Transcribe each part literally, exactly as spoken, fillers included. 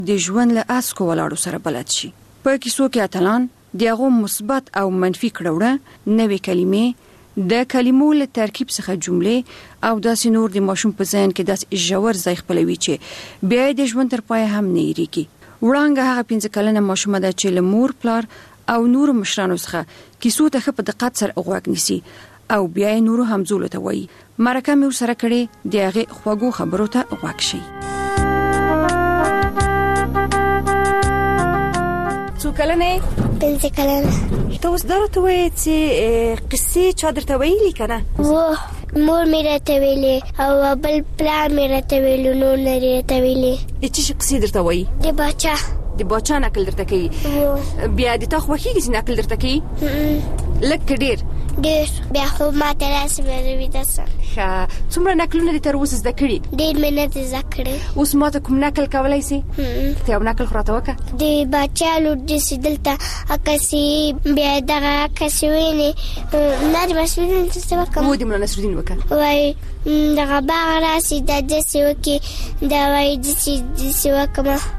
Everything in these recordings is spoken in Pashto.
د ژوند له اسکو ولاړو سره بلد شي. په کیسو کې اتلان د هغو مثبت او منفي کړهوړه، نوې کلمې، د کلمو له ترکیب څخه جملې او داسې نور د ماشوم په ذهن کې داسې ژور ځای خپلوي چې بیا د ژوند تر پای هم نه هېرېږي. وړانګه هغه پنځه کلنه ماشومه ده چې له مور، پلار او نورو مشرانو څخه کیسو ته ښه په دقت سره غوږ نیسي او بیا یې نورو همزولو ته وایي. مرکه مې ورسره کړې، د هغې خوږو خبرو ته غوږ شي. څو کلنه؟ پنځه کلنه. ته اوس دا راته وایې چې قصې چا درته ویلي که نه؟ و مور مې راته ویلې او بل پلار مې راته ویلو، نور نه راته ویلې. د څه شي قصې درته وایي؟ د باچا. د باچا نقل درته کوي؟ بیا د تا خوښېږي چې نقل درته کوي؟ لږ که ډېر؟ ډېر. بیا خو ما ته راسي بیا زه ویده سم. ښه. څومره نقلونه دې تر اوسه زده کړي؟ ډېر مې نه دي زده کړي. اوس ما ته کوم نقل کولی سي؟ ته یو نقل خو راته وکړه. د باچا لور داسې دلته عکسې، بیا دغه عکسې وینې نه د نصرالدین داسې وکړم. و د ملا نصرالدین وکړه. وایي دغه باغ راسي دا داسې وکړي، دا وایي داسې داسې وکړمه.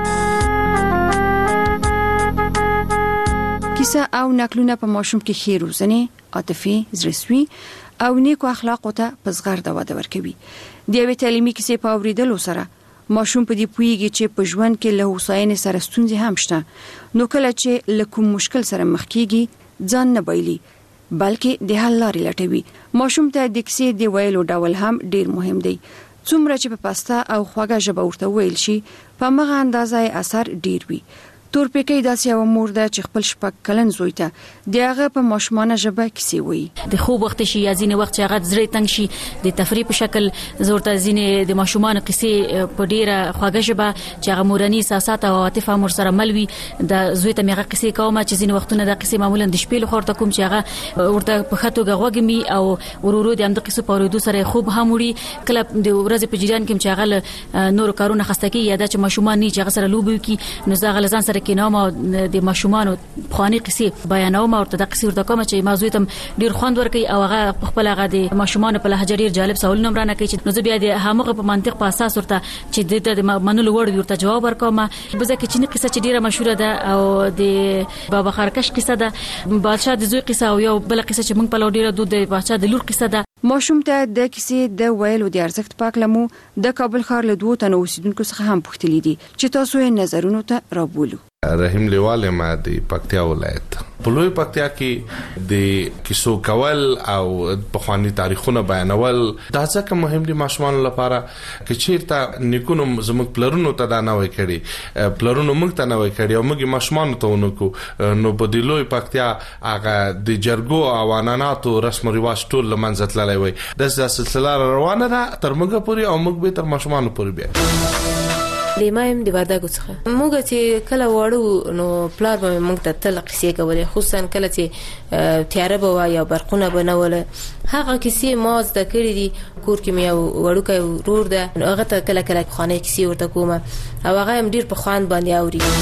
کیسه او نقلونه په ماشوم کې ښې روزنې، عاطفي، زړهسوي او نیکو اخلاقو ته په زغرده وده ورکوي. د یوې تعلیمي کیسې په اورېدلو سره ماشوم په دې پوهېږي چې په ژوند کې له هوساینې سره ستونزې هم شته، نو کله چې له کوم مشکل سره مخ کېږي ځان نه بایلي بلکې د حل لارې لټوي. ماشوم ته د کیسې د ویلو ډول هم ډېر مهم دی. څومره چې په پسته او خوږه ژبه ورته ویل شي، په همغه اندازه یې اثر ډېر وي. تورپیکۍ داسې یوه مور ده چې خپل شپږ کلن زوی ته د هغه په ماشومانه ژبه کیسې وایي. د خوب وخت شي یا ځینې وخت چې هغه زړه تنګ شي، د تفریح په شکل زه ورته ځینې د ماشومانو کیسې په ډېره خوږه ژبه چې هغه مورني احساسات او عاطفه هم ورسره مل وي، د زوی ته مې هغه کیسې کوم چې ځینې وختونه دا کیسې معمولا د شپې لخوا ورته کوم چې هغه ورته په ښه توګه غوږ مي او ورو ورو د همدغه کیسو په اورېدو سره خوب هم وړي. کله د ورځې په جریان کې چې هغه له نورو کارونو خسته کېږي یا دا چې ماشومان نه چې هغه سره لوبې وکړي، نو زه هغه له ځان سره کېنوم او د ماشومانو پخواني قصې بیانوم او ورته د قصې ورته کوم چې موضوع ته ډیر خوند ورکوي او هغه خپل هغه د ماشومانو په لهجه ډیر جالب سوالونه مرانه کوي چې نو زه بیا د هغه په منطق په اساس ورته چې د منلو وړ ورته جواب ورکوم. بزه کې چې قصه چې ډیره مشهوره ده او د بابا خرکش قصه ده، بادشاه د زوی قصه او یو بل قصه چې موږ په لور ډیره دود د بادشاه د لور قصه ده. ماشوم ته د کیسې د ویلو د ارزښت پاک لمو د کابل ښار له دوه تنو اوسیدونکو څخه هم پوښتلي دي چې تاسو یې نظرونو ته رابولو. رحیم لیوال ما د پکتیا ولایت په لوی پکتیا کې د کیسو کول او په خواني تاریخونه بیانول دا ځکه مهم دي ماشومان لپاره چې چیرته نیکونو زموږ پلرونو ته دا نه وای کړي، پلرونو موږ ته نه وای کړي او موږ ماشومان ته ونکو. نو په د لوی پکتیا هغه د جرګو او عنعناتو رسم او رواج ټول لمنځه تللی وای. د سلسله روانه ده تر موږ پورې او موږ به تر ماشومان پورې بیا لیمایم د وردګو څخه موږ چې کله وړو نو پلار به موږ ته تل قصې کولې، خصوصا کله چې تیاره به یا برقونه به نه وله. هغه کیسې ما زده کړې دي. کور کې مې یو وړوکی ورور ده، هغه ته کله کله پخوانۍ کیسې ورته کوم او هغه هم ډېر په خوند باندې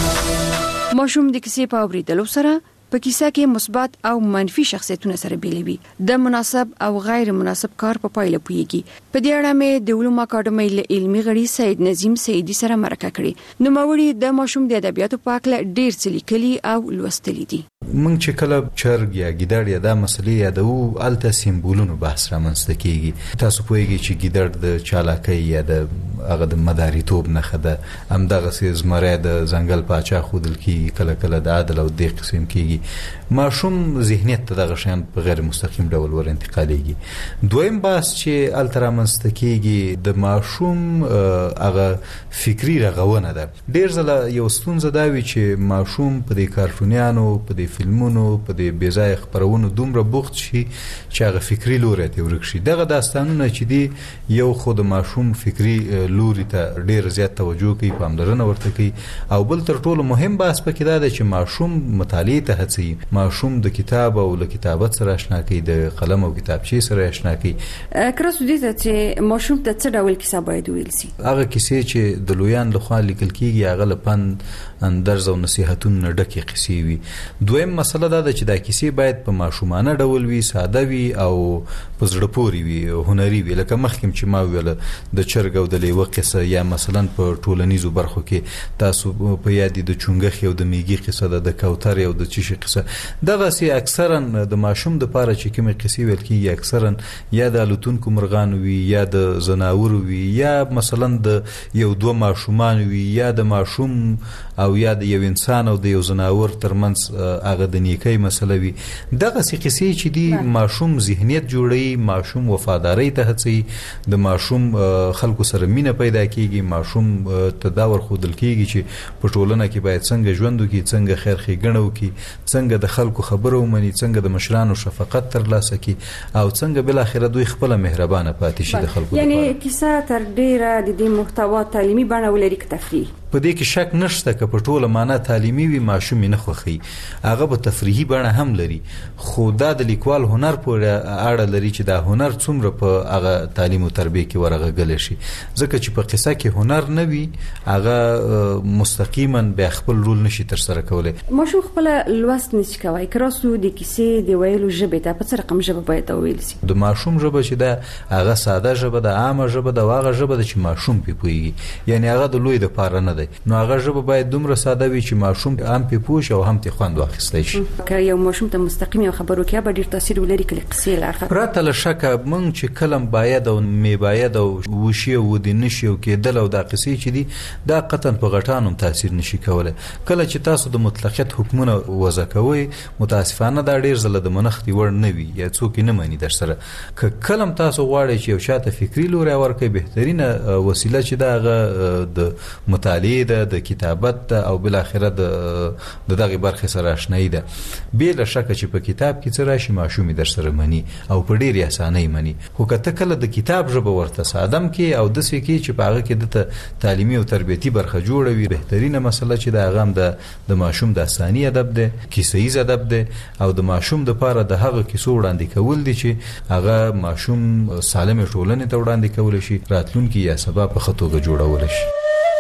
اوري. ماشوم د کیسې په اورېدلو سره په کیسه کې مثبت او منفي شخصیتونه سره بیلوي، د مناسب او غیر مناسب کار په پایله پوهیږي. په دې اړه مې د علومو اکاډمۍ له علمي غړي سید نظیم سیدی سره مرکه کړې. نوموړي د ماشوم د ادبیاتو په اړه ډېر څه لیکلي او لوستلي دي. موږ چې کله چرګ یا ګیدړ یا د مسلې یادو الته سیمبولونو بحث رامنځته کیږي. تاسو پوهیږئ چې ګیدړ د چالاکۍ یا د هغه د مداریتوب نښه ده، همدغه سیز زمری د ځنګل پاچا ښودل کیږي، کله کله د عدل او دې قسم کیږي. ماشوم ذهنیت ته دغه شیان په غیر مستقیم ډول ور انتقالیږي. دویم بحث چې الته رامنځته کیږي د ماشوم هغه فکری رغونه ده. ډېر ځله یو ستونزه دا وي چې ماشوم په دې کارټونیانو، په دې فلمونو، په دې بې ځایه خپرونو دومره بوخت شي چې هغه فکري لوری ته ورک شي. دغه داستانونه چې دي یو خو د ماشوم فکري لوري ته ډېر زیات توجه کوي، پاملرنه ورته کوي، او بل تر ټولو مهم بحث پکې دا دی چې ماشوم مطالعې ته هڅوي، ماشوم د کتاب او له کتابت سره آشنا کوي، د قلم او کتابچې سره آشنا کوي. کراسو دې ته چې ماشوم ته څه ډول کیسه باید ویل شي؟ هغه کیسې چې د لویان لخوا لیکل کیږي هغه له پند، اندرز او نصیحتونو ډکې قصې وي. دویم دویم مسله دا ده چې دا کیسې باید په ماشومانه ډول وي، ساده وي او په زړه پورې وي، هنري وي. لکه مخکې چې ما ویل د چرګ او د لیوه قصه، یا مثلا په ټولنیزو برخو کې تاسو په یاد د چونګښ او د میږي قصه ده، د کوتر او د چشي قصه. دغه سي اکثرا د ماشوم د پاره چې کومه قصې ویل کیږي اکثرا یا د الوتونکو مرغان وي، یا د زناور وي، یا مثلا د یو دوه ماشومان وي، یا د ماشوم او یا د یو انسان او د یو زناور ترمنځ هغه د نیکۍ مسله وي. دغه سي قصې چې دی ماشوم ذهنیت جوړي، ماشوم وفاداری ته هڅي، د ماشوم خلکو سره مینه پیدا کیږي، ماشوم تداور خودل کیږي چې په ټولنه کې باید څنګه ژوند وکړي، څنګه خیر ښېګڼه وکړي، څنګه د خلکو خبره ومني، څنګه د مشرانو شفقت ترلاسه کړي، او څنګه بل اخر دوی خپل مهربانه پاتې شي د خلکو. یعنی کیسه تر ډیره د دې محتوا تعلیمي بڼه ولري که تفریحي؟ په دې کې شک نشته که په ټوله معنا تعلیمي وي ماشوم نه خوخي، هغه به تفریحي بڼه هم لري، خو دا د لیکوال هنر پورې اړه لري چې دا هنر څومره په هغه تعلیم او تربیه کې ورغږل شي. ځکه چې په قصه کې هنر نه وي هغه مستقیما به خپل رول نشي تر سره کولای. ماشوم خپل لوست نشي کوي، کراسو د کیسې د ویلو ژبه ته په څه رقم ژبه باید ویل شي؟ د ماشوم ژبه چې دا هغه ساده ژبه ده، عامه ژبه ده، هغه ژبه ده چې ماشوم په پويږي، یعنی هغه د لوی د پاره نه، نو هغه ژبه باید دومره ساده وي چې ماشوم هم په پوښ او هم ته خوند واخیستای شي. که یو ماشوم ته مستقیم یو خبرو کې به ډیر تاثیر ولري کله قصې لارخه پرته له شکه مونږ چې کلم باید او می باید او وشي او د نشي او کېدل او د قصې چې دي دا قطعا په غټانم تاثیر نشي کولای. کله چې تاسو د مطلقیت حکمونه وضع کوي متاسفانه دا ډیر زله د منختي ور نه وي یا څوک نه مانی در سره. که کلم تاسو غواړئ چې یو شاته فکری لوري ورکړي، بهترینه وسیله چې دا د مطالعه د کتابت او بل اخره د دغه برخه سره آشنایی ده. بل شک چې په کتاب کې څه راشي ماشومي در سره مني او په ډیر اسانۍ مني، خو کته کله د کتاب ژبه ورته سادم کې او د څه کې چې په هغه کې د تعلیمي او تربیتی برخه جوړوي، بهترینه مسله چې د هغه د د ماشوم د اسانی ادب ده، کیسه‌ایز ادب ده، او د ماشوم د پاره د هغه کیسو وړاندې کول دي چې هغه ماشوم سالم ټولنې ته وړاندې کول شي، راتلونکي یا سبا په خطوګه جوړول شي.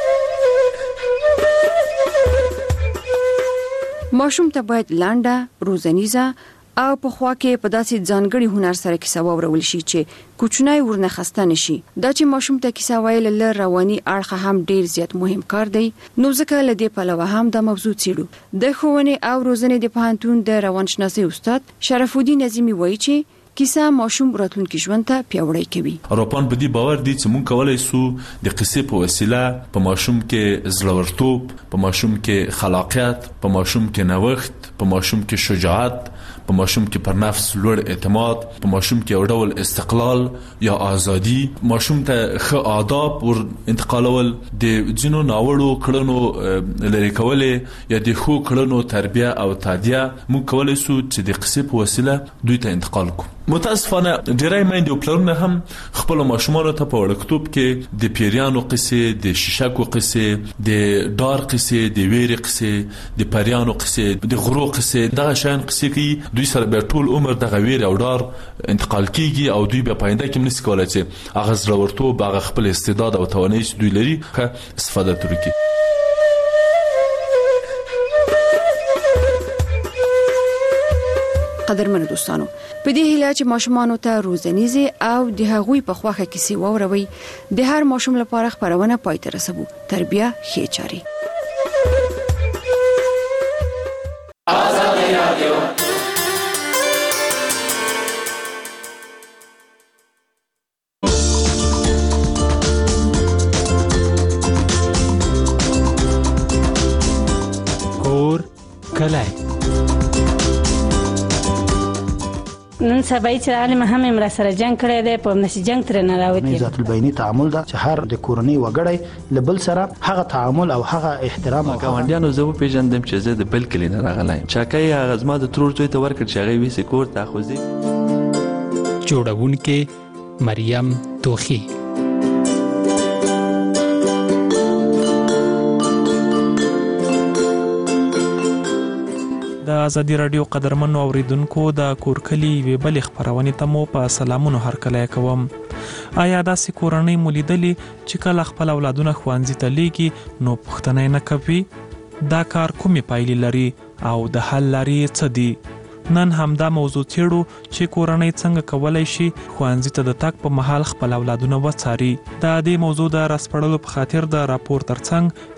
ماشوم ته باید لانډه، روزنیزه او په خوا کې په داسې ځانګړي هنر سره کیسه واورول شي چې کوچنی ورنه خسته نشي. دا چې ماشوم ته کیسه ویل له رواني اړخه هم ډیر زیات مهم کار دی. نو ځکه له دې پلوه هم د موضوع څیړو. د ښوونې او روزنې د پوهنتون د روانشناسي استاد شرف الدین نظیمی وایي چې کیسه ماشوم راتلونکي ژوند ته پیاوړی کوي. اروپان په دې باور دي چې مونږ کولای سو د قصې په وسیله په ماشوم کې زړورتوب، په ماشوم کې خلاقیت، په ماشوم کې نوښت، په ماشوم کې شجاعت، په ماشوم کې پر نفس لوړ اعتماد، په ماشوم کې یو ډول استقلال یا ازادي، ماشوم ته ښه آداب ور انتقالول، د ځینو ناوړو کړنو لري کولې یا د ښو کړنو تربیه او تعدیه مونږ کولای سو چې د قصې په وسیله دوی ته انتقال کوو. متاسفانه ډیری میندې او پلرونه هم خپل ماشومان ته په وړکتوب کې د پیریانو قصې، د شیشکو قصې، د دار قصې، د ویری قصې، د پریانو قصې، د غرو قصې، دغه شان قصې کوي. دوی سره به ټول عمر دغه ویری او دار انتقال کیږي او دوی به پاینده کې منځ کولای چې هغه زړورتوب، هغه خپل استعداد او توانایي چې دوی لري ښه استفاده ترې کړي. قدرمن دوستانو، په دې هیله چې ماشومان ته روزنیزي او د هغوی په خواخه کیسې واوروي، د هر ماشوم لپاره خبرونه پای ته رسوي. تربیه ښه چاري. آزادي رادیو کور کلای نن سبا چې عالم هم امر سره جنگ کړی دی، په نشي جنگ تر نه راوتی. ذات البینی تعامل دا چې هر د کورنۍ وګړی لبل سره هغه تعامل او هغه احترام. ګاونډیانو زه په پیژندم چې زه د بل کلی نه راغلایم. چاکای هغه زما د ترور زوی ته ورکړ چې هغه ویسه کور ته خوځي. جوړونکې مریم توخی. د ازادي رادیو قدرمنو اوریدونکو د کورکلی وی بل خبرونه ته مو په سلامونو هرکلی کوم. آیا داسې کورنۍ مولیدلې چې کله خپل اولادونه خوانځي ته لیږي نو پښتنه نه کوي؟ دا کار کومې پایلې لري او د حل لارې څه دي؟ نن همدا موضوع څېړو چې کورنۍ څنګه کولای شي ښوونځي ته د تګ په مهال خپل اولادونه وڅاري. د دې موضوع د راسپړلو په خاطر د راپور ترڅنګ